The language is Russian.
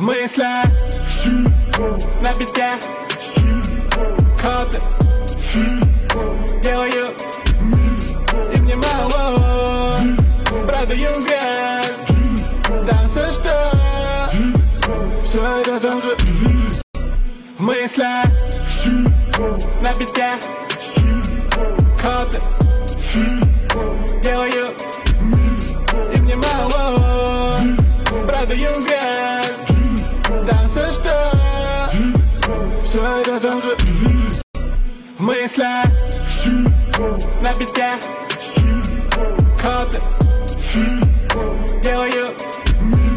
мыслях, на битке, копы делаю, и мне мало. Продаю грязь, там все что, все это там же. В мыслях, на битке, копы делаю, и мне мало. Продаю грязь, там все что, все это там же. В мыслях, на битке,